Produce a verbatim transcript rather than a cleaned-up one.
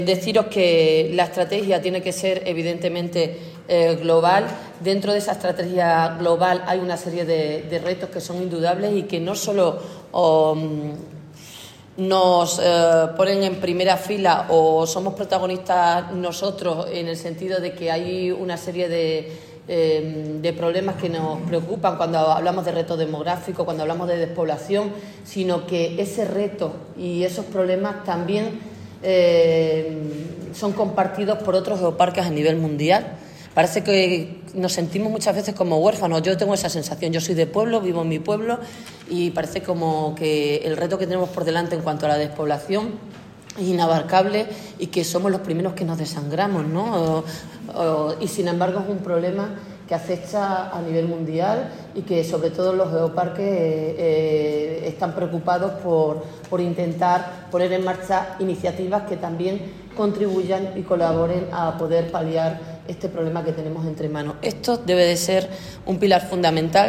Deciros que la estrategia tiene que ser evidentemente eh, global. Dentro de esa estrategia global hay una serie de, de retos que son indudables y que no solo um, nos eh, ponen en primera fila o somos protagonistas nosotros, en el sentido de que hay una serie de, eh, de problemas que nos preocupan cuando hablamos de reto demográfico, cuando hablamos de despoblación, sino que ese reto y esos problemas también Eh, son compartidos por otros geoparques a nivel mundial. Parece que nos sentimos muchas veces como huérfanos. Yo tengo esa sensación. Yo soy de pueblo, vivo en mi pueblo y parece como que el reto que tenemos por delante en cuanto a la despoblación es inabarcable y que somos los primeros que nos desangramos, ¿no? O, o, y sin embargo es un problema que acecha a nivel mundial y que sobre todo los geoparques eh, eh, están preocupados por, por intentar poner en marcha iniciativas que también contribuyan y colaboren a poder paliar este problema que tenemos entre manos. Esto debe de ser un pilar fundamental.